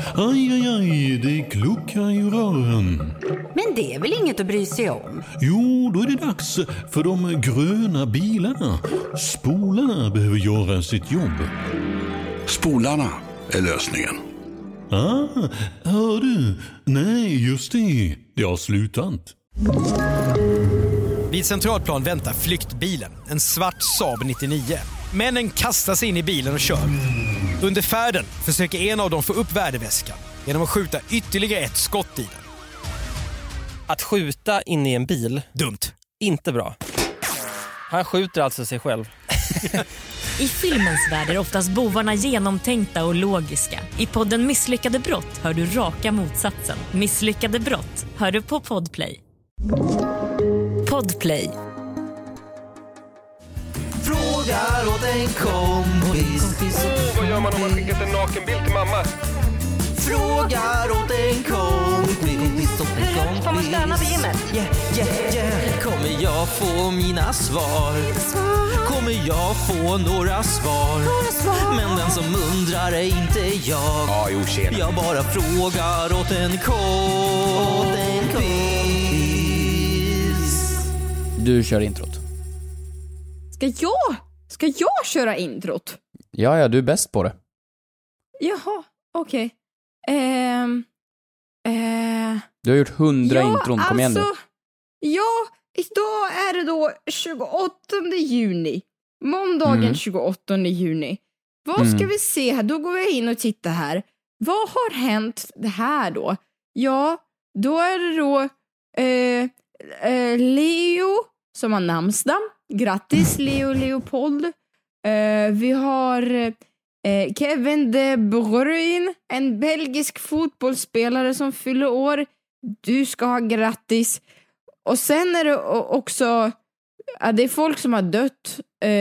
Aj, aj, aj, det kluckar i rören. Men det är väl inget att bry sig om? Jo, då är det dags för de gröna bilarna. Spolarna behöver göra sitt jobb. Spolarna är lösningen. Hör du? Nej, just det. Det har slutat. Vid Centralplan väntar flyktbilen, en svart Saab 99. Männen kastar sig in i bilen och kör. Under färden försöker en av dem få upp värdeväskan genom att skjuta ytterligare ett skott i den. Att skjuta in i en bil? Dumt. Inte bra. Han skjuter alltså sig själv. I filmens värld är oftast bovarna genomtänkta och logiska. I podden Misslyckade brott hör du raka motsatsen. Misslyckade brott hör du på Podplay. Podplay. Frågar åt en kompis. Vad gör man om man skickat en nakenbild till mamma? Frågar åt en kompis. Får man stöna på gymmet? Yeah. Kommer jag få mina svar? Kommer jag få några svar? Men den som undrar är inte jag. Ja, jo, tjena. Jag bara frågar åt en kompis. Du kör introt. Ska jag köra introt? Ja, du är bäst på det. Jaha, okej. Du har gjort 100 intron, kom igen nu. Ja, idag är det då 28 juni. Måndagen 28 juni. Vad ska vi se här? Då går jag in och tittar här. Vad har hänt det här då? Ja, då är det då Leo som har namnsdag. Grattis Leo Leopold. Vi har Kevin De Bruyne, en belgisk fotbollsspelare som fyller år. Du ska ha grattis. Och sen är det också det är folk som har dött.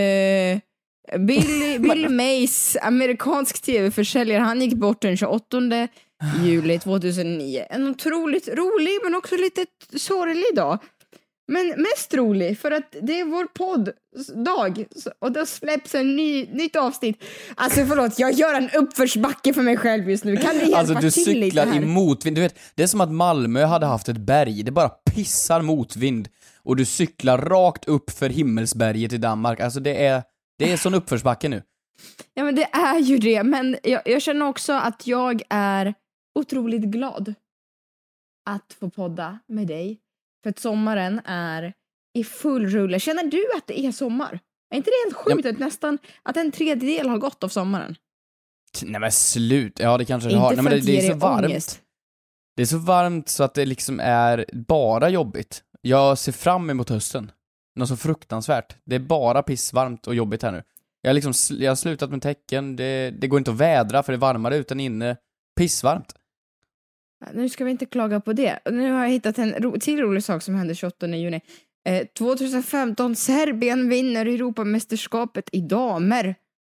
Bill Mays, amerikansk tv-försäljare, han gick bort den 28 juli 2009. En otroligt rolig men också lite sorglig dag. Men mest rolig för att det är vår podddag och då släpps en nytt avsnitt. Alltså förlåt, jag gör en uppförsbacke för mig själv just nu. Kan du hjälpa alltså, du till lite här? cyklar i motvind. Du vet, det är som att Malmö hade haft ett berg. Det bara pissar motvind. Och du cyklar rakt upp för Himmelsberget i Danmark. Alltså det är sån uppförsbacke nu. Ja, men det är ju det. Men jag känner också att jag är otroligt glad att få podda med dig. För att sommaren är i full rulle. Känner du att det är sommar? Är inte det helt sjukt att nästan att en tredjedel har gått av sommaren? Nej men slut. Ja, det kanske det inte har. Nej, men det är så varmt. Ångest. Det är så varmt så att det liksom är bara jobbigt. Jag ser fram emot hösten. Något så fruktansvärt. Det är bara pissvarmt och jobbigt här nu. Jag har slutat med tecken. Det går inte att vädra för det är varmare utan inne. Pissvarmt. Nu ska vi inte klaga på det. Nu har jag hittat en till rolig sak som hände 28 juni. 2015, Serbien vinner Europamästerskapet i damer.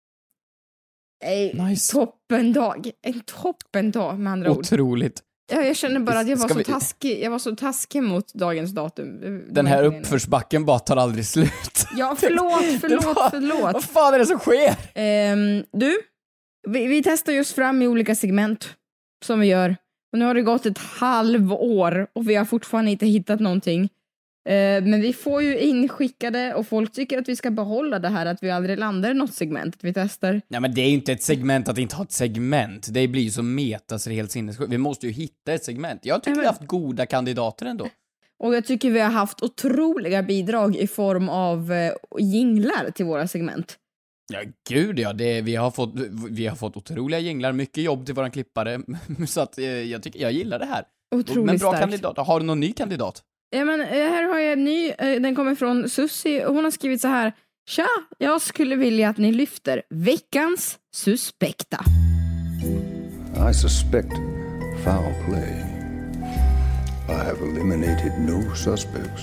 Nice. Toppendag. En toppendag med andra ord. Otroligt. Ja, jag känner bara att jag var taskig. Jag var så taskig mot dagens datum. Den här uppförsbacken bara tar aldrig slut. Ja, förlåt. Vad fan är det som sker? Du, vi testar just fram i olika segment som vi gör. Och nu har det gått ett halvår och vi har fortfarande inte hittat någonting. Men vi får ju inskickade och folk tycker att vi ska behålla det här att vi aldrig landar i något segment. Att vi testar. Nej, men det är ju inte ett segment att inte ha ett segment. Det blir ju så meta så det är helt sinnessjukt. Vi måste ju hitta ett segment. Jag tycker vi har haft goda kandidater ändå. Och jag tycker vi har haft otroliga bidrag i form av jinglar till våra segment. Ja, gud ja. Vi har fått otroliga jinglar. Mycket jobb till våran klippare. Så att jag gillar det här. Otroligt men bra starkt. Kandidat. Har du någon ny kandidat? Ja, men här har jag en ny. Den kommer från Susie. Hon har skrivit så här. Tja, jag skulle vilja att ni lyfter veckans suspekta. I suspect foul play. I have eliminated no suspects.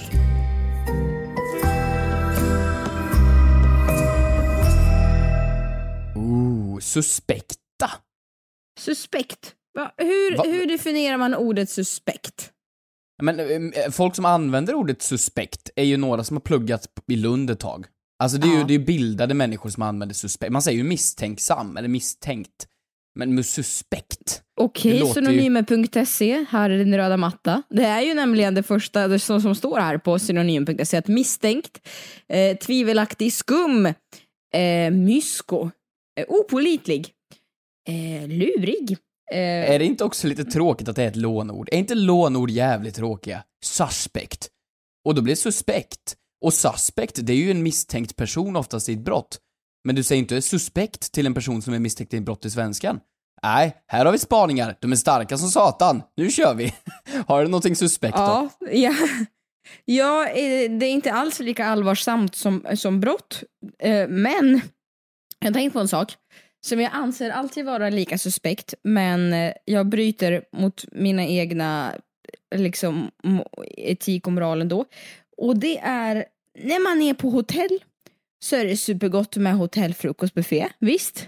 Suspekta. Suspekt. Hur definierar man ordet suspekt? Men folk som använder ordet suspekt är ju några som har pluggat i Lund ett tag. Alltså det är ju bildade människor som använder suspekt. Man säger ju misstänksam eller misstänkt. Men med suspekt. Okej, synonymer.se, här är din röda matta. Det är ju nämligen det första som står här på synonym.se, att misstänkt, tvivelaktig, skum, mysko, opålitlig, lurig. Är det inte också lite tråkigt att det är ett lånord? Är inte lånord jävligt tråkiga? Suspect. Och då blir det suspekt. Och suspect, det är ju en misstänkt person oftast i ett brott. Men du säger inte suspekt till en person som är misstänkt i ett brott i svenskan. Nej, här har vi spaningar. De är starka som satan. Nu kör vi. Har du någonting suspekt då? Ja, det är inte alls lika allvarsamt som brott. Men jag tänkte på en sak som jag anser alltid vara lika suspekt, men jag bryter mot mina egna liksom etik och moral ändå. Och det är när man är på hotell så är det supergott med hotellfrukostbuffé, visst?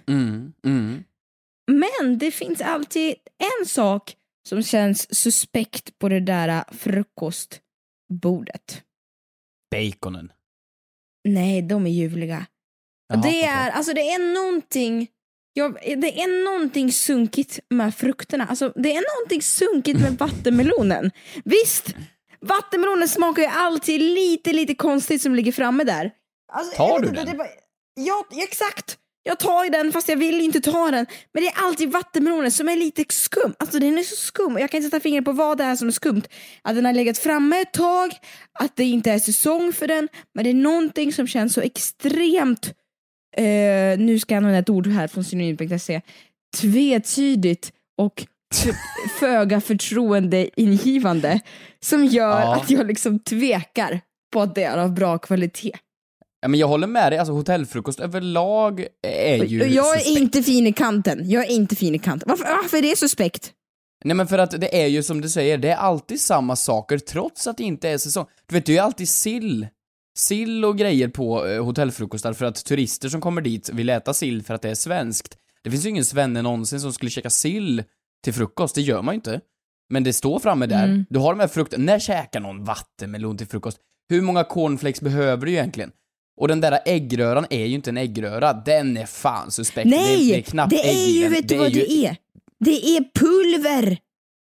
Men det finns alltid en sak som känns suspekt på det där frukostbordet. Baconen. Nej, de är ljuvliga. Jaha, det är någonting... det är någonting sunkigt med frukterna. Alltså, det är någonting sunkigt med vattenmelonen. Visst, vattenmelonen smakar ju alltid lite konstigt som ligger framme där. Alltså, tar du den? Ja, exakt. Jag tar den fast jag vill inte ta den. Men det är alltid vattenmelonen som är lite skum. Alltså den är så skum. Jag kan inte sätta fingret på vad det är som är skumt. Att den har legat framme ett tag. Att det inte är säsong för den. Men det är någonting som känns så extremt... nu ska jag använda ett ord här från synonym.se. Tvetydigt och föga förtroendeingivande. Som gör att jag liksom tvekar på att det är av bra kvalitet. Ja, men jag håller med dig, alltså hotellfrukost överlag är ju jag är suspekt. inte fin i kanten. Varför är det suspekt? Nej, men för att det är ju som du säger, det är alltid samma saker trots att det inte är säsong. Du vet, det är ju alltid sill och grejer på hotellfrukostar för att turister som kommer dit vill äta sill för att det är svenskt. Det finns ju ingen svenne någonsin som skulle käka sill till frukost, det gör man ju inte. Men det står framme där. Du har de här frukten. När käkar någon vattenmelon till frukost? Hur många cornflakes behöver du egentligen? Och den där äggröran är ju inte en äggröra. Den är fan suspekt. Nej, det är knappt det är ju, vet du vad det är? Det är pulver.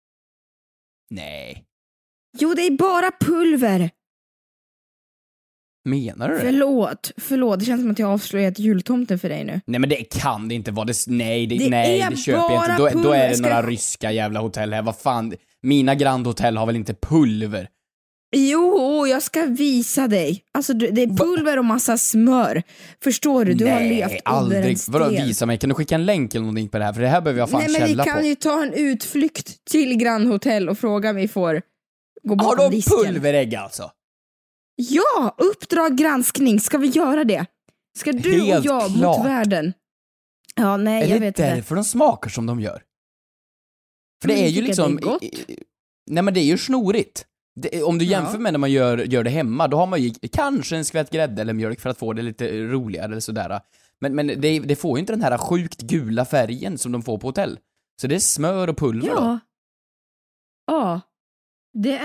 Nej. Jo, det är bara pulver. Menar du det? Förlåt. Det känns som att jag avslöjat jultomten för dig nu. Nej, men det kan det inte vara. Det köper är jag inte. Då är det pulver. några ryska jävla hotell här. Vad fan? Mina Grand Hotel har väl inte pulver? Jo, jag ska visa dig. Alltså, det är pulver och massa smör. Förstår du? Du har levt under en sten. Vadå, visa mig? Kan du skicka en länk eller någonting på det här? För det här behöver jag fan källa på. Nej, men vi kan ju ta en utflykt till Grand Hotel och fråga om vi får gå bakom disken. Har de pulverägg alltså? Ja, uppdrag granskning. Ska vi göra det? Ska du helt och jag klart. mot världen? Ja, nej, jag vet inte. Är det därför de smakar som de gör? För det är ju liksom... Det är gott. Nej, men det är ju snorigt. Om du jämför med när man gör det hemma, då har man ju kanske en skvätt grädde eller mjölk för att få det lite roligare eller sådär. Men det får ju inte den här sjukt gula färgen som de får på hotell. Så det är smör och pulver då. Ja. Det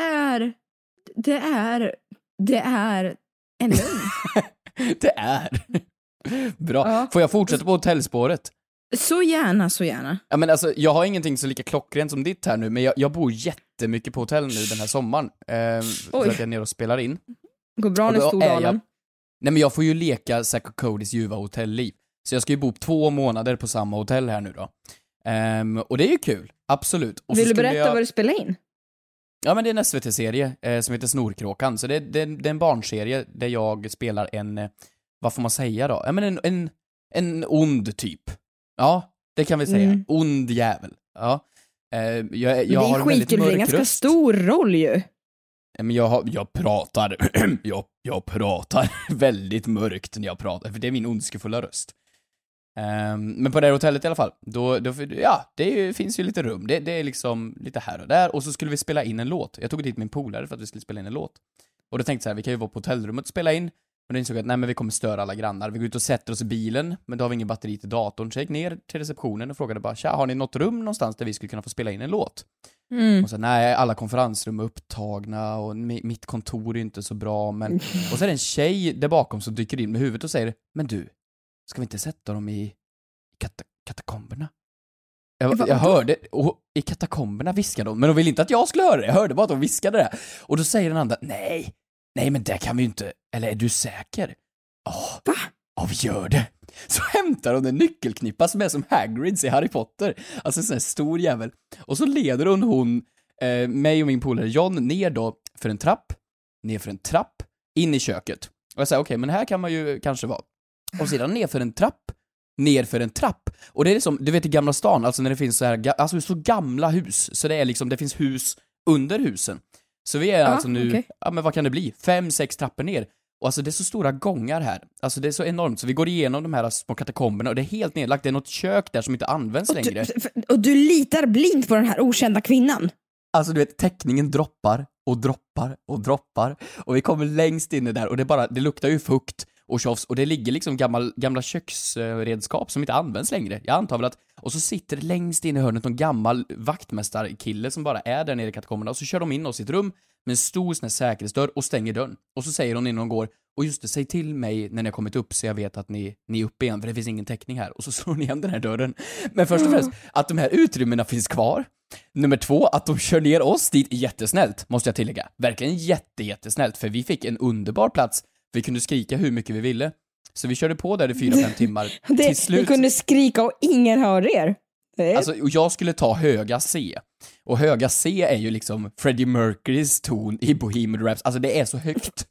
är en lögn. Det är. Bra. Ja. Får jag fortsätta på hotellspåret? Så gärna. Ja, men alltså, jag har ingenting så lika klockrent som ditt här nu, men jag bor jättemycket på hotell nu den här sommaren. För att jag är nere och spelar in. Går bra när Stordalen. Nej, men jag får ju leka Zack och Codys ljuva hotellliv. Så jag ska ju bo 2 månader på samma hotell här nu då. Och det är ju kul, absolut. Och vill du berätta vad du spelar in? Ja, men det är en SVT-serie som heter Snorkråkan. Så det är en barnserie där jag spelar en, vad får man säga då? Ja, men en ond typ. Ja, det kan vi säga. Ond jävel. Ja. Jag har en väldigt mörk röst. Det är en ganska stor roll ju. Men jag pratar jag pratar väldigt mörkt när jag pratar, för det är min ondskefulla röst. Men på det här hotellet i alla fall, då ja, det finns ju lite rum. Det är liksom lite här och där. Och så skulle vi spela in en låt. Jag tog dit min polare för att vi skulle spela in en låt. Och då tänkte jag så här, vi kan ju vara på hotellrummet och spela in. Men då insåg jag att nej, men vi kommer störa alla grannar. Vi går ut och sätter oss i bilen, men då har vi ingen batteri till datorn. Så jag gick ner till receptionen och frågade bara, tja, har ni något rum någonstans där vi skulle kunna få spela in en låt? Och så nej, alla konferensrum är upptagna och mitt kontor är inte så bra. Men... och så är det en tjej där bakom som dyker in med huvudet och säger, men du, ska vi inte sätta dem i katakomberna? Jag hörde, och i katakomberna viskade de, men de ville inte att jag skulle höra det. Jag hörde bara att de viskade det. Och då säger den andra, nej, men det kan vi ju inte. Eller är du säker? Va? Ja, vi gör det. Så hämtar hon en nyckelknippa som är som Hagrids i Harry Potter. Alltså en sån här stor jävel. Och så leder hon mig och min polare John ner då för en trapp, in i köket. Och jag säger, okej, men här kan man ju kanske vara. Och sedan ner för en trapp. Och det är liksom, du vet i Gamla stan, alltså när det finns så här, alltså så gamla hus. Så det är liksom, det finns hus under husen. Så vi är alltså nu, men vad kan det bli? 5-6 trappor ner. Och alltså det är så stora gångar här. Alltså det är så enormt. Så vi går igenom de här små katakomberna och det är helt nedlagt. Det är något kök där som inte används längre. Och du litar blint på den här okända kvinnan? Alltså du vet, teckningen droppar. Och vi kommer längst inne där och det luktar ju fukt och tjofs. Och det ligger liksom gamla köksredskap som inte används längre. Jag antar väl att, och så sitter det längst in i hörnet någon gammal vaktmästarkille som bara är där nere i katakomberna. Och så kör de in oss i ett rum med en stor sån här säkerhetsdörr och stänger dörren. Och så säger hon innan de går, och just det, säg till mig när ni har kommit upp så jag vet att ni är uppe igen, för det finns ingen täckning här. Och så slår ni igen den här dörren. Men först och främst, att de här utrymmena finns kvar. Nummer 2, att de kör ner oss dit jättesnällt, måste jag tillägga. Verkligen jättesnällt, för vi fick en underbar plats. Vi kunde skrika hur mycket vi ville. Så vi körde på där i 4-5 timmar. Till slut. Ni kunde skrika och ingen hörde er. Alltså, och jag skulle ta höga C. Och höga C är ju liksom Freddie Mercurys ton i Bohemian Rhapsody. Alltså det är så högt.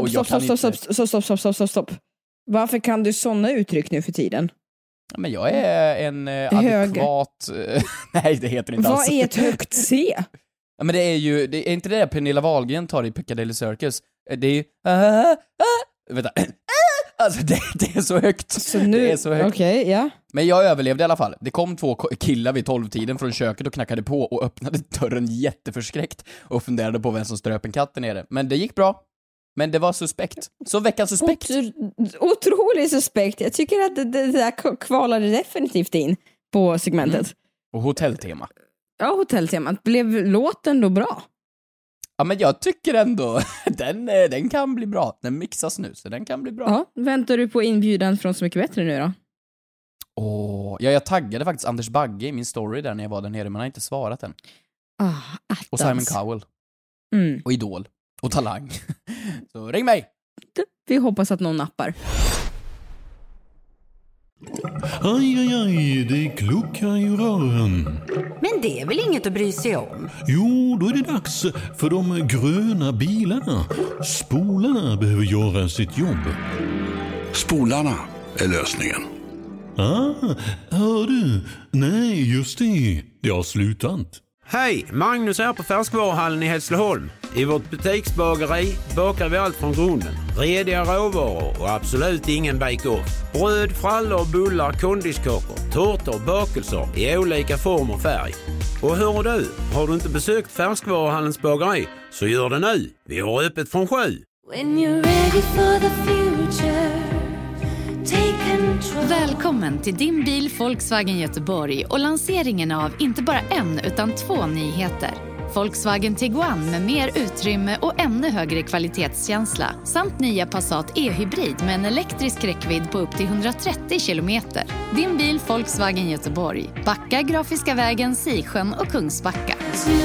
Stopp. Varför kan du såna uttryck nu för tiden? Ja, men jag är en adekvat... Nej, det heter inte alls. Vad är ett högt C? Ja, men det är inte det Pernilla Wahlgren tar i Piccadilly Circus. Det är ju... Vänta. Alltså det är så högt. Så nu, det är så högt. Okej, ja. Men jag överlevde i alla fall. Det kom 2 killar vid 12-tiden från köket och knackade på och öppnade dörren jätteförskräckt och funderade på vem som ströp en katt där nere. Men det gick bra. Men det var suspekt. Så veckans suspekt. Otroligt suspekt. Jag tycker att det där kvalade definitivt in på segmentet. Och hotelltema. Ja, hotelltemat. Blev låten då bra? Ja, men jag tycker ändå den kan bli bra. Den mixas nu, så den kan bli bra. Ja, väntar du på inbjudan från Så mycket bättre nu då? Jag taggade faktiskt Anders Bagge i min story där när jag var där nere, men han har inte svarat än. Och Simon Cowell. Och Idol. Och Talang. Så ring mig! Vi hoppas att någon nappar. Aj, det kluckar i rören. Men det är väl inget att bry sig om? Jo, då är det dags för de gröna bilarna. Spolarna behöver göra sitt jobb. Spolarna är lösningen. Hör du? Nej, just det. Det har slutat. Hej, Magnus här på Färskvaruhallen i Hässleholm. I vårt butiksbageri bakar vi allt från grunden. Rediga råvaror och absolut ingen bake-off. Bröd, frallor, bullar, kondiskakor, tårtor och bakelser i olika form och färg. Och hör du, har du inte besökt Färskvaruhallens bageri så gör det nu. Vi har öppet från 7. When you're ready for the future, take control. Välkommen till din bil Volkswagen Göteborg och lanseringen av inte bara en utan 2 nyheter. Volkswagen Tiguan med mer utrymme och ännu högre kvalitetskänsla samt nya Passat e-hybrid med en elektrisk räckvidd på upp till 130 kilometer. Din bil Volkswagen Göteborg. Backa, Grafiska vägen, Sisjön och Kungsbacka.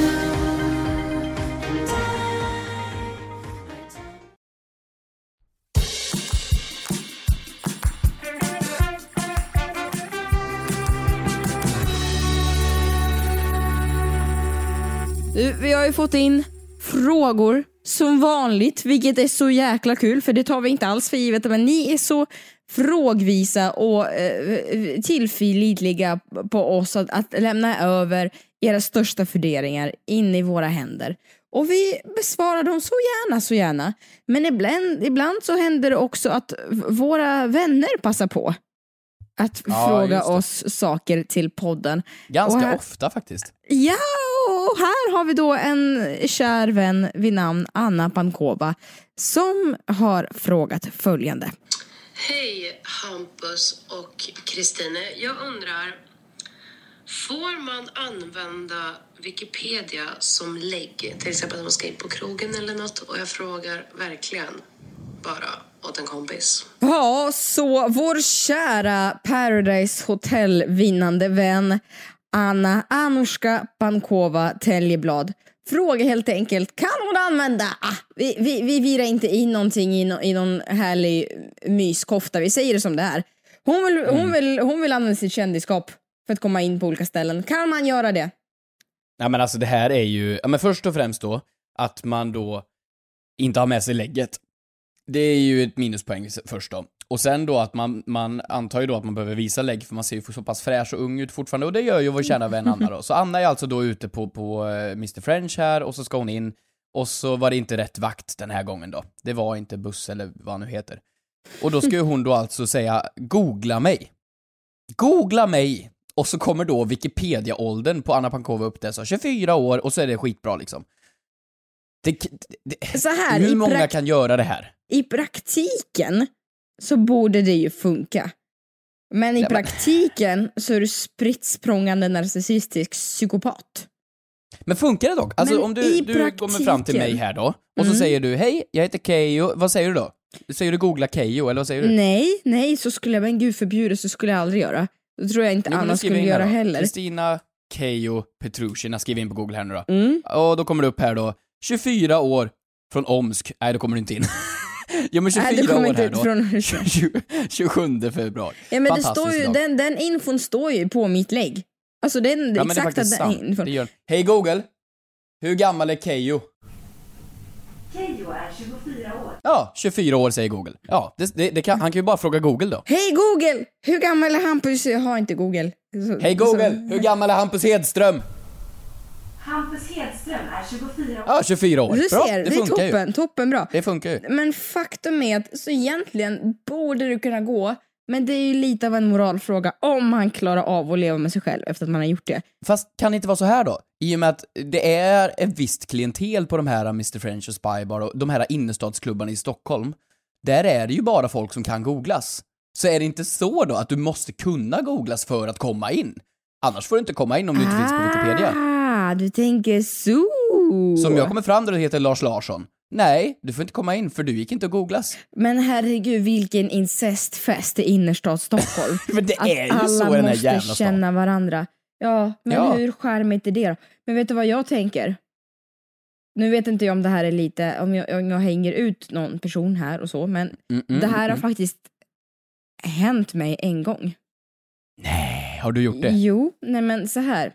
Vi har ju fått in frågor som vanligt, vilket är så jäkla kul, för det tar vi inte alls för givet, men ni är så frågvisa och tillförlitliga på oss att lämna över era största funderingar in i våra händer. Och vi besvarar dem så gärna. Men ibland så händer det också att våra vänner passar på att fråga oss saker till podden. Ganska ofta faktiskt. Ja, och här har vi då en kär vän vid namn Anna Pankova som har frågat följande. Hej Hampus och Kristine. Jag undrar, får man använda Wikipedia som lägg? Till exempel när man ska in på krogen eller något. Och jag frågar verkligen bara åt en kompis. Ja, så vår kära Paradise Hotel vinnande vän Anushka Pankova Teljeblad frågar helt enkelt, kan hon använda vi virar inte in någonting i någon härlig myskofta, vi säger det som det är. Hon vill använda sitt kändisskap för att komma in på olika ställen. Kan man göra det? Ja, men alltså det här är ju, men först och främst då att man då inte har med sig lägget. Det är ju ett minuspoäng först då. Och sen då att man antar ju då att man behöver visa lägg, för man ser ju så pass fräsch och ung ut fortfarande, och det gör ju vår kära vän Anna då. Så Anna är alltså då ute på Mr. French här, och så ska hon in, och så var det inte rätt vakt den här gången då. Det var inte buss eller vad han nu heter. Och då ska hon då alltså säga, googla mig. Googla mig! Och så kommer då Wikipedia-åldern på Anna Pankova upp där, så 24 år, och så är det skitbra liksom. Så här, hur många kan göra det här? I praktiken så borde det ju funka. Men i praktiken så är du spritt-språngande narcissistisk psykopat. Men funkar det dock? Alltså Men om du kommer fram till mig här då, och så säger du, hej, jag heter Keyyo. Vad säger du då? Säger du googla Keyyo, eller vad säger du? Nej, så skulle jag, men gud förbjuda, så skulle jag aldrig göra. Det tror jag inte Anna skulle göra heller. Kristina Keyyo Petrushina, skriv in på Google här nu då. Och då kommer det upp här då, 24 år från Omsk. Nej, då kommer du inte in. Ja, men 24 år här då. Från 27 februari. Ja, men det står ju, den infon står ju på mitt lägg. Alltså den ja, exakta den infon. Det gör. Hej Google, hur gammal är Keyyo? Keyyo är 24 år. Ja, 24 år säger Google. Ja, han kan ju bara fråga Google då. Hej Google, hur gammal är Hampus? Jag har inte Google. Hej Google, hur gammal är Hampus Hedström? Hampus Hedström är 24 år. Ja, 24 år. Du bra, ser, det är toppen bra. Det funkar ju. Men faktum är att så egentligen borde du kunna gå, men det är ju lite av en moralfråga om han klarar av att leva med sig själv efter att man har gjort det. Fast kan det inte vara så här då? I och med att det är ett visst klientel på de här Mr. French och Spybar och de här innerstadsklubbarna i Stockholm. Där är det ju bara folk som kan googlas. Så är det inte så då att du måste kunna googlas för att komma in? Annars får du inte komma in om du inte finns på Wikipedia. Du tänker så. Som jag kommer fram där det heter Lars Larsson. Nej, du får inte komma in för du gick inte att googlas. Men herregud, vilken incestfest i innerstad Stockholm. Men det är ju så i den här jävla stan. Alla måste känna varandra. Ja, men hur charmigt är det då? Men vet du vad jag tänker? Nu vet inte jag om det här är lite, om jag hänger ut någon person här och så, men det här har faktiskt hänt mig en gång. Nej, har du gjort det? Jo, nej men så här.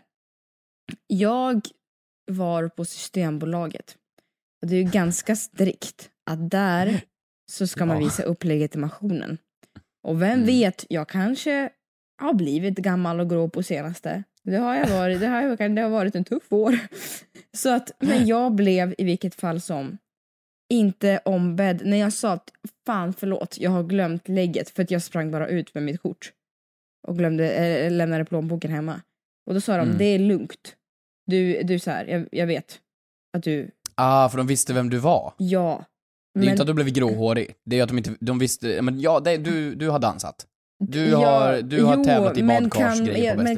Jag var på Systembolaget. Och det är ju ganska strikt att där så ska man visa upp legitimationen. Och vem vet, jag kanske har blivit gammal och grå på senaste. Det har jag varit. Det har varit en tuff år. Så att, men jag blev i vilket fall som inte ombedd. När jag sa att fan förlåt, jag har glömt lägget för att jag sprang bara ut med mitt kort. Och lämnade plånboken hemma. Och då sa de, det är lugnt. Du så här, jag vet att du... för de visste vem du var. Ja. Det är inte att du blev gråhårig. Det är att de visste, men ja, du har dansat. Du har tävlat i badkarsgrejer på men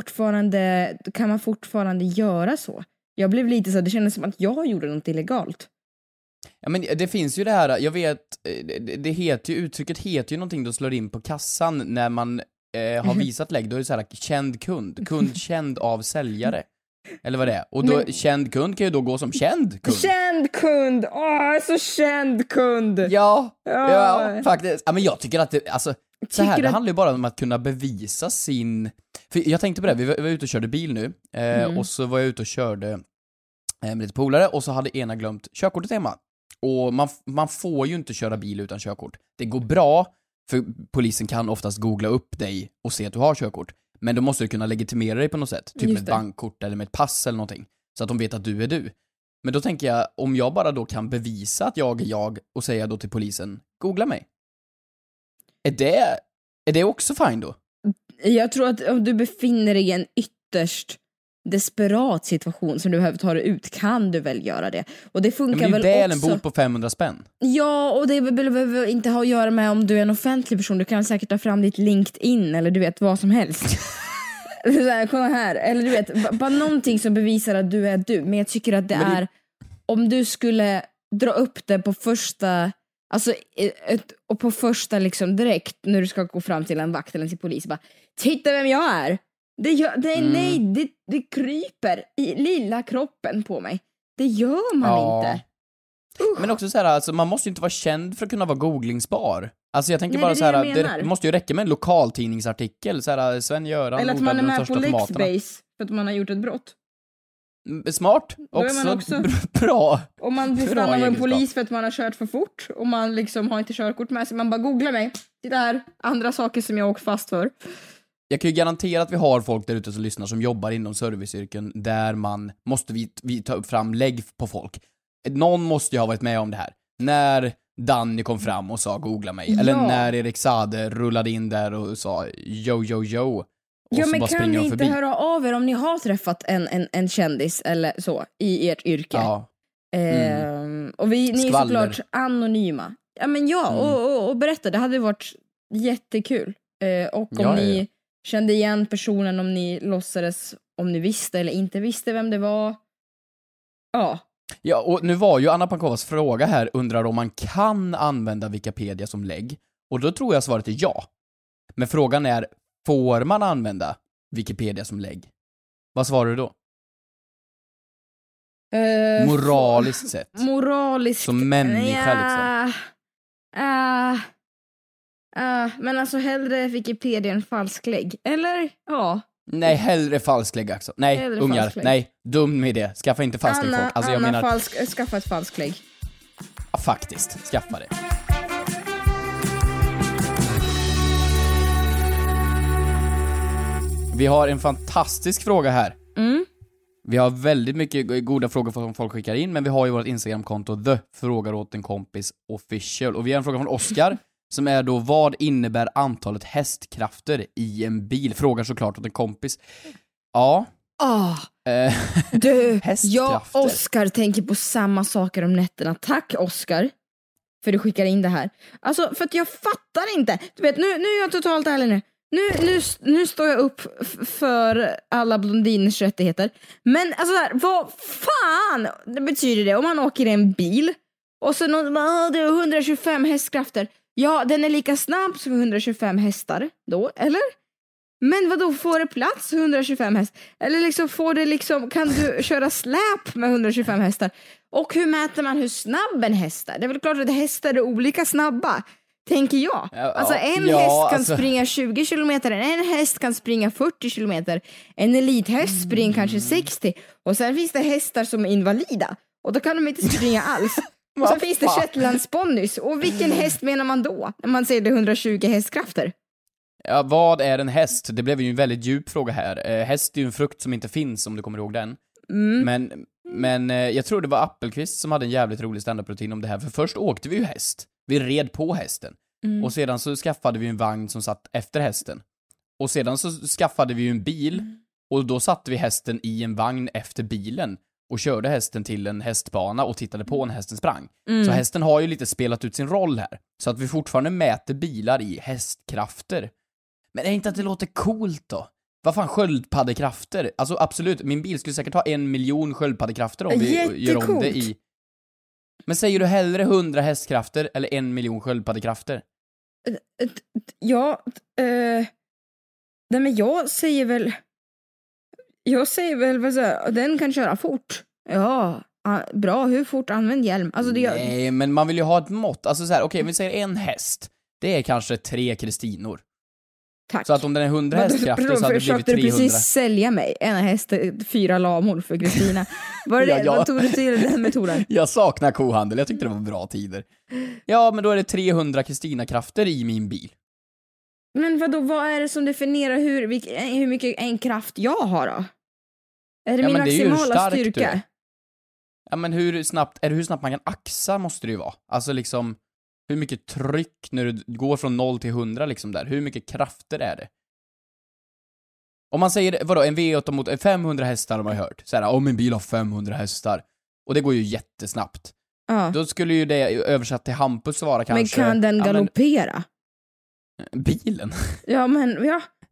kan man fortfarande göra så? Jag blev lite så, det kändes som att jag gjorde något illegalt. Ja, men det finns ju det här, jag vet, det heter ju, uttrycket heter ju någonting då slår in på kassan när man har visat lägg, då är det så här känd kund känd av säljare. Eller vad det är. Och då, känd kund kan ju då gå som känd kund. Känd kund! Så känd kund! Ja, faktiskt. Ja, men jag tycker att det, alltså, så här, det handlar ju bara om att kunna bevisa sin... För jag tänkte på det, vi var ute och körde bil nu. Och så var jag ute och körde med lite polare. Och så hade ena glömt körkortet hemma. Och man får ju inte köra bil utan körkort. Det går bra, för polisen kan oftast googla upp dig och se att du har körkort. Men då måste du kunna legitimera dig på något sätt. Typ med ett bankkort eller med ett pass eller någonting. Så att de vet att du är du. Men då tänker jag, om jag bara då kan bevisa att jag är jag och säga då till polisen, googla mig. Är det också fine då? Jag tror att om du befinner dig i en ytterst desperat situation som du behöver ta dig ut, kan du väl göra det. Och det funkar väl också. Det är väl en bot på 500 spänn. Ja, och det behöver inte ha att göra med om du är en offentlig person. Du kan säkert ta fram ditt LinkedIn eller du vet vad som helst. Så här, kolla här. Eller du vet, bara någonting som bevisar att du är du. Men jag tycker att det är, om du skulle dra upp det på första, alltså och på första liksom direkt när du ska gå fram till en vakt eller till polis, bara, titta vem jag är. Det kryper i lilla kroppen på mig. Det gör man inte. Men också så här, alltså, man måste ju inte vara känd för att kunna vara googlingsbar. Alltså jag tänker Nej, bara så här, det det måste ju räcka med en lokaltidningsartikel, så här, Sven-Göran eller att man är med på tomaterna. Lexbase för att man har gjort ett brott. Smart, också bra. Om man blir stannad av en polis för att man har kört för fort och man liksom har inte körkort med sig, man bara googlar mig. Det där andra saker som jag åker fast för. Jag kan ju garantera att vi har folk där ute som lyssnar som jobbar inom serviceyrken där man måste vi ta upp fram lägg på folk. Någon måste ju ha varit med om det här. När Danny kom fram och sa googla mig. Eller när Erik Sade rullade in där och sa yo. Ja, men kan ni inte höra av er om ni har träffat en kändis eller så i ert yrke? Ja. Och ni är såklart anonyma. Ja, men och berätta, det hade varit jättekul. Och om ni kände igen personen, om ni låtsades, om ni visste eller inte visste vem det var. Ja, och nu var ju Anna Pankovas fråga här, undrar om man kan använda Wikipedia som lägg. Och då tror jag svaret är ja. Men frågan är, får man använda Wikipedia som lägg? Vad svarar du då? Moraliskt sett. Moraliskt. Som människa liksom. Men alltså hellre Wikipedia än falsklägg. Eller? Ja. Nej, hellre falsklägg också. Nej, hellre ungar. falsklägg. Nej, dum idé. Skaffa inte falsklägg folk. Alltså jag menar... skaffa ett falsklägg. Ja, faktiskt. Skaffa det. Vi har en fantastisk fråga här. Vi har väldigt mycket goda frågor som folk skickar in, men vi har ju vårt Instagram-konto The Frågar åt en kompis official. Och vi har en fråga från Oskar som är då, vad innebär antalet hästkrafter i en bil? Frågar såklart åt en kompis. Ja. Du, jag Oskar tänker på samma saker om nätterna. Tack Oskar för du skickar in det här. Alltså, för att jag fattar inte. Du vet, nu är jag totalt ärlig nu. Nu står jag upp för alla blondiners rättigheter. Men alltså där, vad fan det betyder det om man åker i en bil och så någon bara, det är 125 hästkrafter. Ja, den är lika snabb som 125 hästar då, eller? Men vad då, får det plats 125 häst? Eller liksom får det liksom, kan du köra släp med 125 hästar? Och hur mäter man hur snabb en häst är? Det är väl klart att hästar är olika snabba. Tänker jag. Alltså en häst kan springa 20 kilometer, en häst kan springa 40 kilometer, en elithäst springer kanske 60, och sen finns det hästar som är invalida och då kan de inte springa alls. Och så finns det shetlandsponnys, och vilken häst menar man då när man säger det 120 hästkrafter? Ja, vad är en häst? Det blev ju en väldigt djup fråga här. Häst är ju en frukt som inte finns, om du kommer ihåg den. Men jag tror det var Appelqvist som hade en jävligt rolig stand-up-rutin om det här. För först åkte vi ju häst. Vi red på hästen. Och sedan så skaffade vi en vagn som satt efter hästen. Och sedan så skaffade vi ju en bil. Och då satte vi hästen i en vagn efter bilen. Och körde hästen till en hästbana och tittade på när hästen sprang. Så hästen har ju lite spelat ut sin roll här. Så att vi fortfarande mäter bilar i hästkrafter. Men är inte att det låter coolt då? Vad fan, sköldpaddekrafter? Alltså absolut, min bil skulle säkert ha 1 miljon sköldpaddekrafter om vi gör om det i... Men säger du hellre 100 hästkrafter eller 1 miljon sköldpaddekrafter? Ja, nej men jag säger väl vad så, den kan köra fort. Ja, bra, hur fort, använd hjälm. Alltså det Nej, men man vill ju ha ett mått. Alltså så här, okej, vi säger en häst. Det är kanske 3 Kristinor. Tack. Så att om den är 100 hästkrafter så hade det blivit 300. Försökte du precis sälja mig en häst, 4 lamor för Kristina? Var det vad tog du till den metoden? Jag saknar kohandel, jag tyckte det var bra tider. Ja, men då är det 300 Kristina-krafter i min bil. Men vad är det som definierar hur mycket en kraft jag har då? Är det min maximala styrka? Ja, men hur snabbt man kan axa måste det ju vara. Alltså liksom, hur mycket tryck när du går från 0 till 100 liksom där. Hur mycket krafter är det? Om man säger, vadå, en V8 mot 500 hästar har man hört. Så här, min bil har 500 hästar. Och det går ju jättesnabbt. Då skulle ju det översatt till Hampus vara kanske... Men kan den galoppera? Bilen? Ja, men...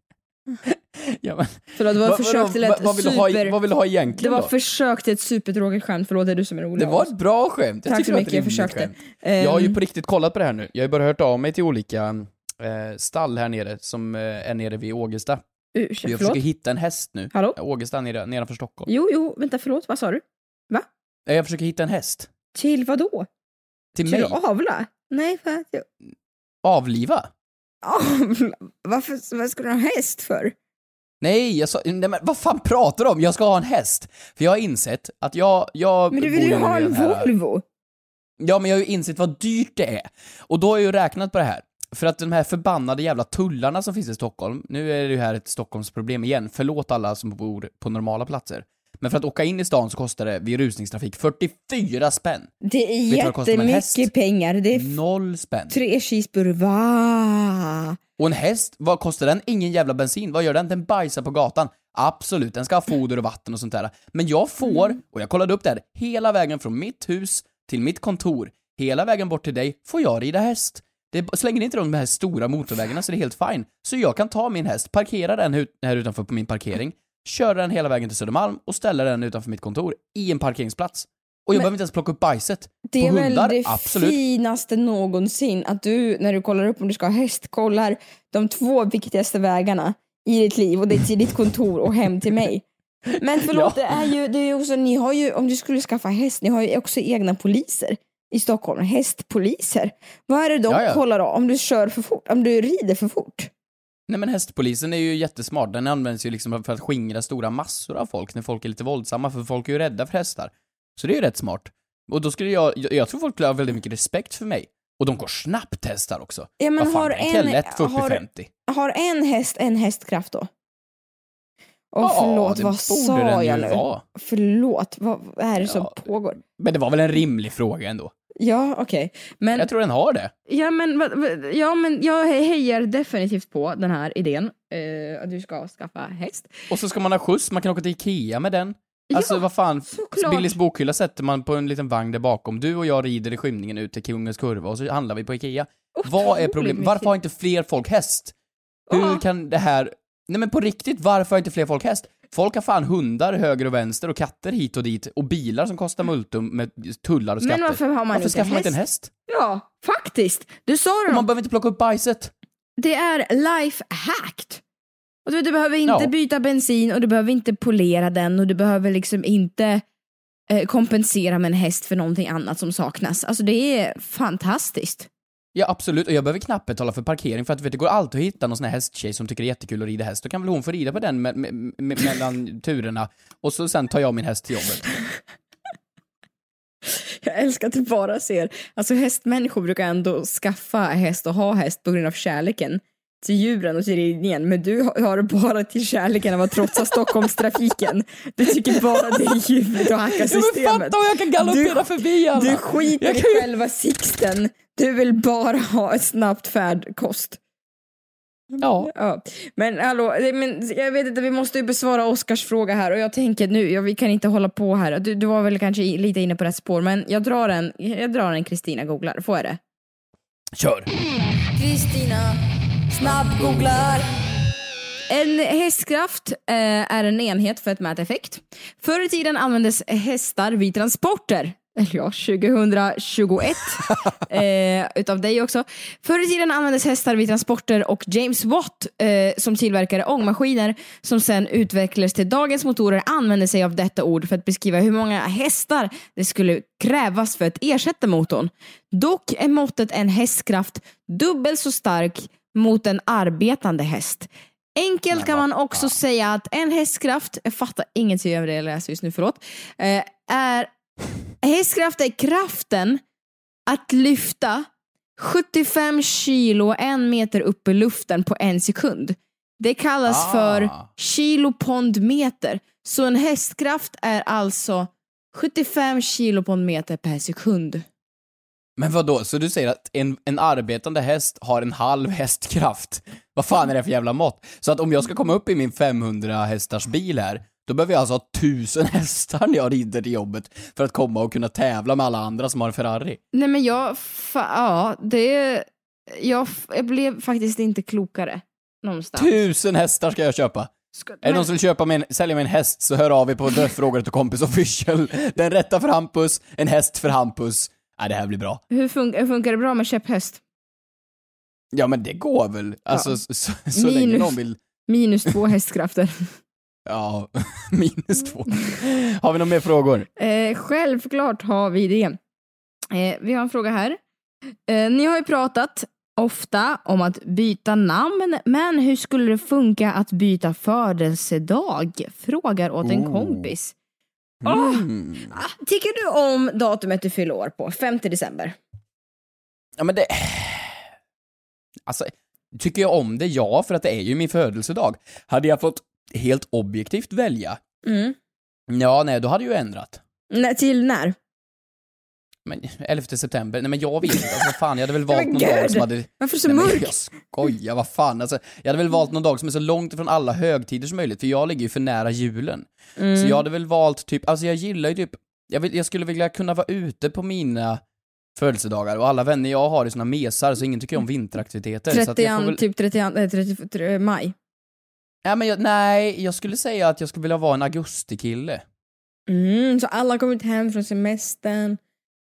Förlåt, det var försök till ett vad vill du ha egentligen Det var då? försök till ett supertråkigt skämt. Förlåt, det är du som är rolig. Det var ett bra skämt. Tack så mycket, jag försökte. Jag har ju på riktigt kollat på det här nu. Jag har ju bara hört av mig till olika stall här nere som är nere vid Ågesta. Jag försöker hitta en häst nu. Hallå? Ågesta nedanför Stockholm. Jo, vänta, förlåt, vad sa du? Va? Jag försöker hitta en häst. Till vad då? Till mig? Till avla? Nej, vad? Avliva? Avla? Vad ska du ha en häst för? Nej, men vad fan pratar du om? Jag ska ha en häst. För jag har insett att jag men du vill ju ha en Volvo. Ja, men jag har ju insett vad dyrt det är. Och då har jag ju räknat på det här. För att de här förbannade jävla tullarna som finns i Stockholm, nu är det ju här ett Stockholmsproblem igen, förlåt alla som bor på normala platser. Men för att åka in i stan så kostar det vid rusningstrafik 44 spänn. Det är jättemycket pengar. Det är 0 spänn. 3 cheeseburger, va? Och en häst, vad kostar den? Ingen jävla bensin. Vad gör den? Den bajsar på gatan. Absolut, den ska ha foder och vatten och sånt där. Men jag får, och jag kollade upp det här, hela vägen från mitt hus till mitt kontor, hela vägen bort till dig, får jag rida häst. Det slänger inte de här stora motorvägarna så det är helt fine. Så jag kan ta min häst, parkera den här utanför på min parkering, köra den hela vägen till Södermalm och ställa den utanför mitt kontor i en parkeringsplats. Och jag behöver inte ens plocka upp bajset. Det är på hundar, väl det absolut. finaste någonsin att du, när du kollar upp om du ska ha häst, kollar de 2 viktigaste vägarna i ditt liv, och det är till ditt kontor och hem till mig. Men förlåt, det är ju också, ni har ju, om du skulle skaffa häst, ni har ju också egna poliser i Stockholm, hästpoliser. Vad är det de kollar då? Om du kör för fort, om du rider för fort? Nej, men hästpolisen är ju jättesmart. Den används ju liksom för att skingra stora massor av folk när folk är lite våldsamma, för folk är ju rädda för hästar. Så det är ju rätt smart. Och då skulle jag tror folk skulle ha väldigt mycket respekt för mig. Och de går snabbt, hästar också. Ja, men har en häst en hästkraft då? Förlåt, vad sa jag nu? Förlåt, vad är det som pågår? Men det var väl en rimlig fråga ändå. Ja, okej. Men jag tror den har det. Ja, men jag hejar definitivt på den här idén att du ska skaffa häst. Och så ska man ha skjuts, man kan åka till Ikea med den. Alltså vad fan, Billys bokhylla sätter man på en liten vagn där bakom. Du och jag rider i skymningen ut till Kungens kurva och så handlar vi på Ikea. Vad är problemet? Varför har inte fler folk häst? Hur kan det här... Nej, men på riktigt, varför har inte fler folk häst? Folk har fan hundar höger och vänster och katter hit och dit och bilar som kostar multum med tullar och skatter. Men varför har man skaffar man inte en häst? Ja, faktiskt. Du sa det. Man behöver inte plocka upp bajset. Det är life hacked. Och du behöver inte byta bensin och du behöver inte polera den och du behöver liksom inte kompensera med en häst för någonting annat som saknas. Alltså det är fantastiskt. Ja, absolut. Och jag behöver knappt betala för parkering för att det går alltid att hitta någon sån här hästtjej som tycker det är jättekul att rida häst. Då kan väl hon få rida på den mellan turerna och så sen tar jag min häst till jobbet. Jag älskar att du bara ser, alltså hästmänniskor brukar ändå skaffa häst och ha häst på grund av kärleken till djuren och till ridningen, men du har det bara till kärleken av att trotsa Stockholmstrafiken. Du tycker bara det är djuret och hacka systemet. Men fatta, jag kan galoppera förbi alla. Du skiter i själva Sixten. Du vill bara ha ett snabbt färdkost. Ja. Men hallå, jag vet inte, vi måste ju besvara Oskars fråga här och jag tänker nu, vi kan inte hålla på här. Du var väl kanske lite inne på rätt spår, men jag drar en Kristina googlar. Får jag det? Kör. Kristina snabb googlar. En hästkraft är en enhet för att mäta effekt. Förr i tiden användes hästar vid transporter. Eller ja, 2021 utav dig också. Förr i tiden användes hästar vid transporter och James Watt som tillverkade ångmaskiner som sen utvecklades till dagens motorer använde sig av detta ord för att beskriva hur många hästar det skulle krävas för att ersätta motorn. Dock är måttet en hästkraft dubbelt så stark mot en arbetande häst. Enkelt kan man också säga att en hästkraft, jag fattar ingenting över det jag läser just nu, förlåt, hästkraft är kraften att lyfta 75 kilo 1 meter upp i luften på 1 sekund. Det kallas för kilopondmeter. Så en hästkraft är alltså 75 kilopondmeter per sekund. Men vad då? Så du säger att en arbetande häst har en halv hästkraft? Vad fan är det för jävla mått? Så att om jag ska komma upp i min 500 hästars bil här, då behöver jag alltså ha 1000 hästar när jag rider till jobbet för att komma och kunna tävla med alla andra som har en Ferrari. Nej, men jag blev faktiskt inte klokare någonstans. 1000 hästar ska jag köpa. Är det någon som vill sälja mig en häst, så hör av er på Dödsfrågor till kompis official. Den rätta för Hampus, en häst för Hampus. Nej, det här blir bra. Hur funkar det bra med käpphäst? Ja, men det går väl. Alltså, så länge någon vill -2 hästkrafter. Ja, -2. Har vi några mer frågor? Självklart har vi det. Vi har en fråga här. Ni har ju pratat ofta om att byta namn, men hur skulle det funka att byta födelsedag? Frågar åt en kompis. Tycker du om datumet du fyller år på? 5 december. Ja, men det... Alltså, tycker jag om det? Ja, för att det är ju min födelsedag. Hade jag fått helt objektivt välja? Ja, nej, då hade jag ju ändrat. Till när? Men 11 september, nej men jag vet inte, alltså, fan, jag hade väl valt någon dag som hade... Varför så mörk? Jag skojar, vad fan, alltså, jag hade väl valt någon dag som är så långt ifrån alla högtider som möjligt, för jag ligger ju för nära julen. Så jag hade väl valt typ, alltså jag gillar ju typ, jag skulle vilja kunna vara ute på mina födelsedagar, och alla vänner jag har i såna mesar, så ingen tycker om vinteraktiviteter. 30, så att jag får väl... typ 30 maj. Ja, men jag skulle säga att jag skulle vilja vara en augustikille. Så alla har kommit hem från semestern.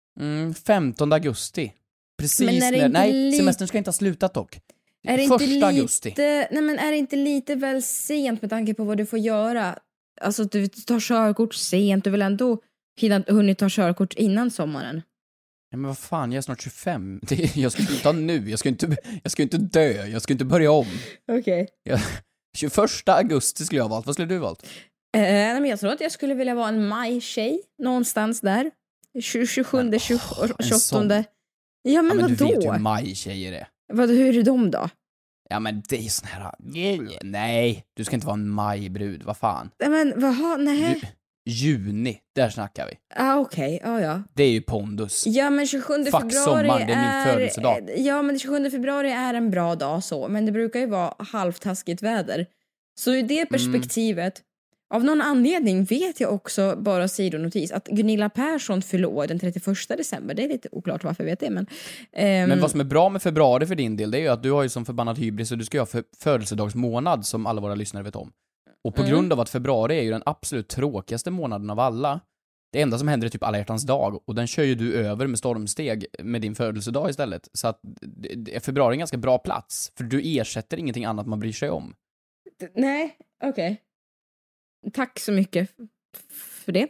15 augusti. Precis när... Nej, semestern ska inte ha slutat dock. Är det inte 1 augusti. Nej, men är det inte lite väl sent med tanke på vad du får göra? Alltså, du tar körkort sent. Du vill ändå hunnit ta körkort innan sommaren. Ja, men vad fan, jag är snart 25. Jag ska inte ta nu. Jag ska inte dö. Jag ska inte börja om. Okej. 21 augusti skulle jag ha valt. Vad skulle du ha valt? Men jag tror att jag skulle vilja vara en maj-tjej. Någonstans där. 27, 28. Ja, men vadå? Du vet ju hur maj-tjejer är. Hur är de då? Ja, men det är sån här... Nej, du ska inte vara en majbrud. Vad fan? Men vad? Nej. Juni, där snackar vi. Okej. Ja. Det är ju pondus. Ja, men 27 februari sommar, det är min födelsedag. Ja, men 27 februari är en bra dag så. Men det brukar ju vara halvtaskigt väder. Så i det perspektivet... Av någon anledning vet jag också, bara sidonotis, att Gunilla Persson fyller år den 31 december. Det är lite oklart varför jag vet det, men... Men vad som är bra med februari för din del, det är ju att du har ju som förbannad hybris, och du ska ju ha födelsedagsmånad, som alla våra lyssnare vet om. Och på grund av att februari är ju den absolut tråkigaste månaden av alla, det enda som händer är typ alla hjärtans dag, och den kör ju du över med stormsteg med din födelsedag istället. Så att februari är en ganska bra plats, för du ersätter ingenting annat man bryr sig om. Nej, okej. Tack så mycket för det.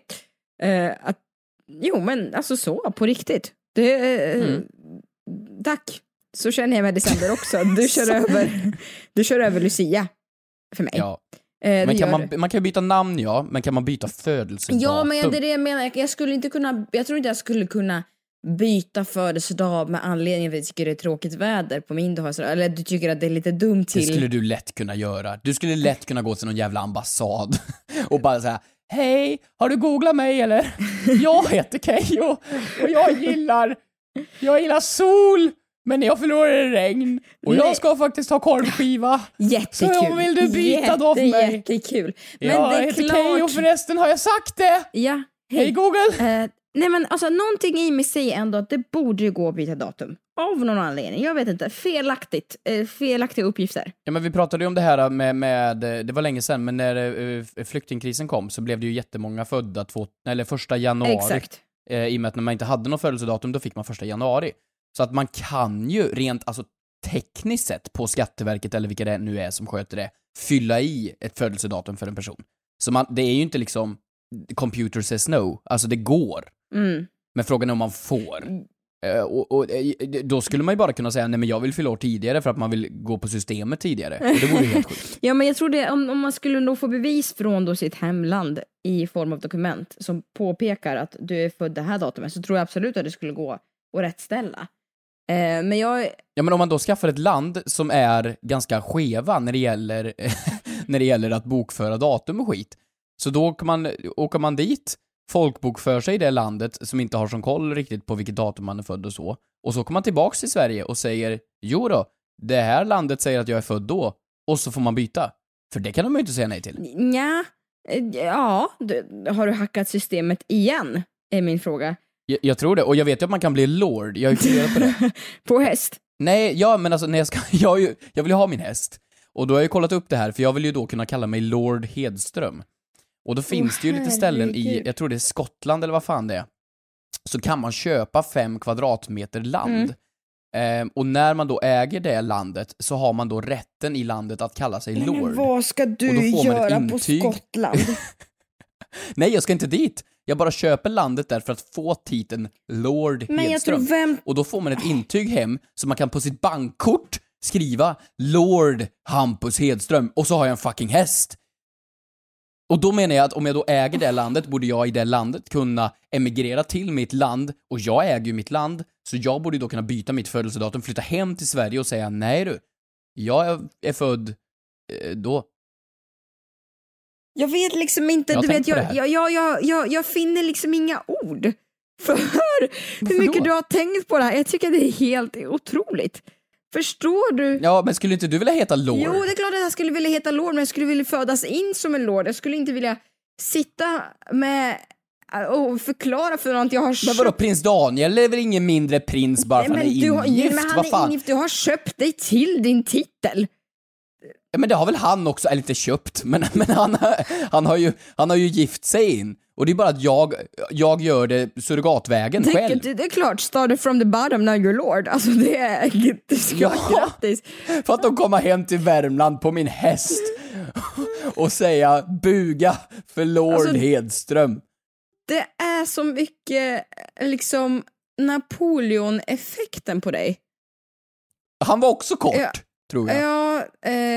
Jo, men alltså så, på riktigt. Tack. Så känner jag med december också. Du kör över Lucia för mig. Ja. Men man kan byta namn, ja, men kan man byta födelsedatum? Ja, men det är det jag menar. Jag tror inte jag skulle kunna byta födelsedag med anledning av att jag tycker det är tråkigt väder på min dag. Eller du tycker att det är lite dumt till... Det skulle du lätt kunna göra. Du skulle lätt kunna gå till någon jävla ambassad och bara säga: hej, har du googlat mig eller? Jag heter Keyyo och jag gillar sol, men jag förlorar regn. Och jag ska faktiskt ha korvskiva. Jättekul. Så vill du byta då för mig? Jättekul. Men jag heter Keyyo förresten, har jag sagt det? Ja. Hej Google. Nej, men alltså någonting i mig säger ändå att det borde ju gå att byta datum. Av någon anledning. Jag vet inte. Felaktiga uppgifter. Ja, men vi pratade ju om det här med det var länge sedan, men när flyktingkrisen kom så blev det ju jättemånga födda 1 januari. Exakt. I och med att när man inte hade något födelsedatum, då fick man 1 januari. Så att man kan ju rent, alltså tekniskt sett på Skatteverket eller vilka det nu är som sköter det, fylla i ett födelsedatum för en person. Så det är ju inte liksom computer says no. Alltså det går. Men frågan är om man får. Och då skulle man ju bara kunna säga: nej, men jag vill fylla år tidigare för att man vill gå på systemet tidigare. Och det vore ju helt sjukt. Ja, men jag tror det, om man skulle nog få bevis från då sitt hemland i form av dokument som påpekar att du är född det här datumet, så tror jag absolut att det skulle gå att rättställa. Ja, men om man då skaffar ett land som är ganska skeva när det gäller att bokföra datum och skit, så då åker man dit, folkbokför sig i det landet som inte har sån koll riktigt på vilket datum man är född och så kommer man tillbaks till Sverige och säger: jo då, det här landet säger att jag är född då, och så får man byta. För det kan de ju inte säga nej till. Ja, har du hackat systemet igen? Är min fråga. Jag tror det, och jag vet ju att man kan bli lord. Jag har ju funderat på det. På häst? Nej, ja, men alltså jag vill ju ha min häst. Och då har jag ju kollat upp det här, för jag vill ju då kunna kalla mig Lord Hedström. Och då finns det ju lite ställen i, jag tror det är Skottland eller vad fan det är, så kan man köpa 5 kvadratmeter land. Och när man då äger det landet så har man då rätten i landet att kalla sig lord. Men vad ska Och då du får man ett göra intyg. på Skottland? Nej, jag ska inte dit. Jag bara köper landet där för att få titeln Lord Men jag Hedström. tror Och då får man ett intyg hem så man kan på sitt bankkort skriva Lord Hampus Hedström och så har jag en fucking häst. Och då menar jag att om jag då äger det landet borde jag i det landet kunna emigrera till mitt land, och jag äger ju mitt land, så jag borde då kunna byta mitt födelsedatum, flytta hem till Sverige och säga nej du, jag är född då. Jag vet liksom inte, Jag du vet, tänkt på det jag finner liksom inga ord för hur mycket du har tänkt på det här. Jag tycker det är helt otroligt. Förstår du? Ja, men skulle inte du vilja heta Lord? Jo, det är klart att jag skulle vilja heta Lord, men jag skulle vilja födas in som en Lord. Jag skulle inte vilja sitta med och förklara för någon att jag har köpt... Men vadå, prins Daniel är väl ingen mindre prins bara för han är ingift? Men han Vad fan? är ingift, du har köpt dig till din titel. Ja, men det har väl han också, eller inte köpt, men han har ju gift sig in. Och det är bara att jag gör det surrogatvägen själv. Det är klart, started from the bottom, now you're Lord. Alltså det är... Grattis. För att de kommer hem till Värmland på min häst och säga buga för Lord alltså, Hedström. Det är så mycket liksom Napoleon-effekten på dig. Han var också kort, tror jag. Ja,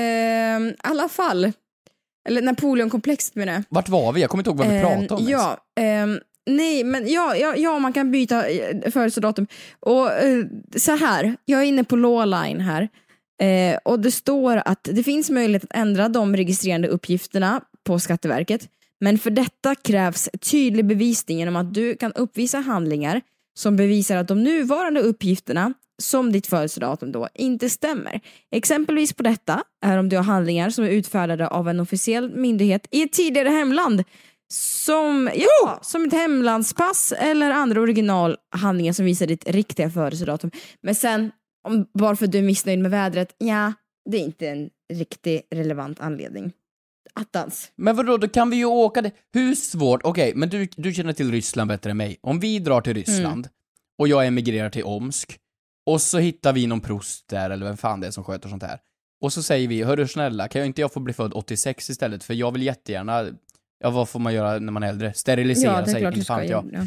i alla fall. Eller Napoleon-komplexet med det. Vart var vi? Jag kommer inte ihåg vad vi pratade om. Ja, nej, men ja, man kan byta födelsedatum. Och så här, jag är inne på Lawline här. Och det står att det finns möjlighet att ändra de registrerande uppgifterna på Skatteverket. Men för detta krävs tydlig bevisning genom att du kan uppvisa handlingar som bevisar att de nuvarande uppgifterna som ditt födelsedatum då inte stämmer. Exempelvis på detta är om du har handlingar som är utfärdade av en officiell myndighet i ett tidigare hemland som ett hemlandspass eller andra originalhandlingar som visar ditt riktiga födelsedatum. Men sen, varför du är missnöjd med vädret, det är inte en riktigt relevant anledning. Attans. Men vadå, då kan vi ju åka det. Hur svårt? Okej, men du känner till Ryssland bättre än mig. Om vi drar till Ryssland och jag emigrerar till Omsk och så hittar vi någon prost där, eller vem fan det är som sköter sånt här. Och så säger vi, hörru snälla, kan jag inte få bli född 86 istället? För jag vill jättegärna, vad får man göra när man är äldre? Sterilisera sig, inte fan jag.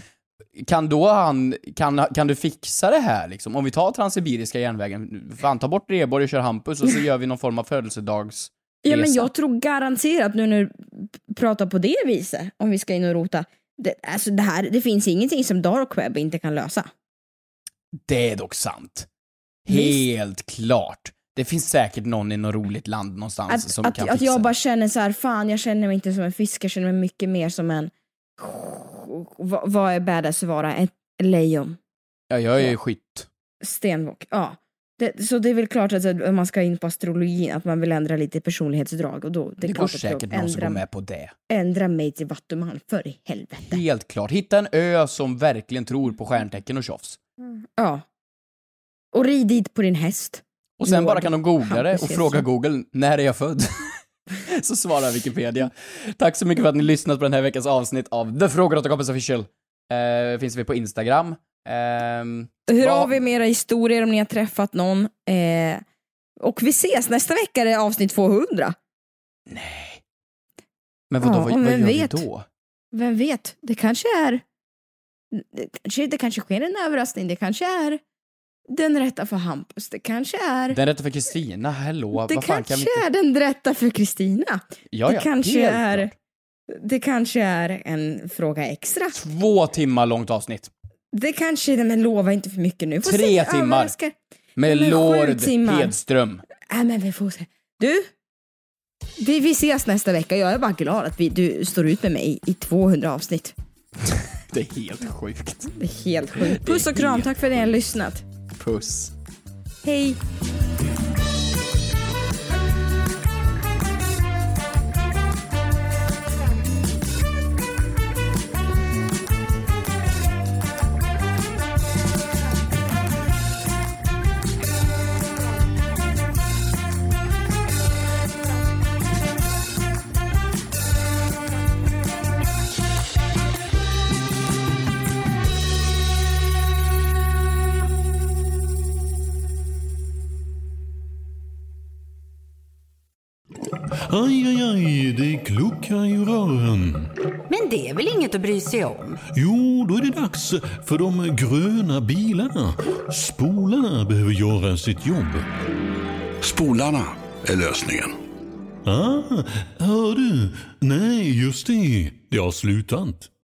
Kan du fixa det här liksom? Om vi tar Transsibiriska järnvägen, fan ta bort Reborg och kör Hampus och så gör vi någon form av födelsedags. Ja, men jag tror garanterat nu när du pratar på det viset, om vi ska in och rota, det finns ingenting som Dark Web inte kan lösa. Det är dock sant. Helt klart. Det finns säkert någon i något roligt land någonstans som kan fixa. Att jag bara känner så här, fan, jag känner mig inte som en fisk, jag känner mig mycket mer som en... Vad är badass att vara? Ett lejon. Ja, jag är skytt. Stenbock, ja. Så det är väl klart att man ska in på astrologin, att man vill ändra lite personlighetsdrag. Och då, det går säkert någon som går med på det. Ändra mig till Vattuman, för i helvete. Helt klart. Hitta en ö som verkligen tror på stjärntecken och tjofs. Ja. Och rid dit på din häst. Och sen bara kan de googla det och fråga Google, när är jag född? Så svarar Wikipedia. Tack så mycket för att ni lyssnat på den här veckans avsnitt av The Frågor åt Kompis Official. Finns vi på Instagram. Hur har vi mera historier om ni har träffat någon? Och vi ses nästa vecka, är det avsnitt 200. Nej. Men vadå, vad gör vi då? Vem vet? Det kanske är... Det kanske sker en överraskning. Det kanske är den rätta för Hampus. Det kanske är... Den rätta för Kristina, hallå. Det kanske är den rätta för Kristina. Ja, det kanske är en fråga extra. 2 timmar långt avsnitt. Det kanske är, men lova inte för mycket nu. 3 timmar. Med Lord Hedström. Men vi får se. Du, vi ses nästa vecka. Jag är bara glad att du står ut med mig i 200 avsnitt. Det är helt sjukt. Det är helt sjukt. Puss och kram, tack för att ni har lyssnat. Puss. Hej. Aj, aj, aj, det kluckar i rören. Men det är väl inget att bry sig om? Jo, då är det dags för de gröna bilarna. Spolarna behöver göra sitt jobb. Spolarna är lösningen. Hör du? Nej, just det. Det har slutat.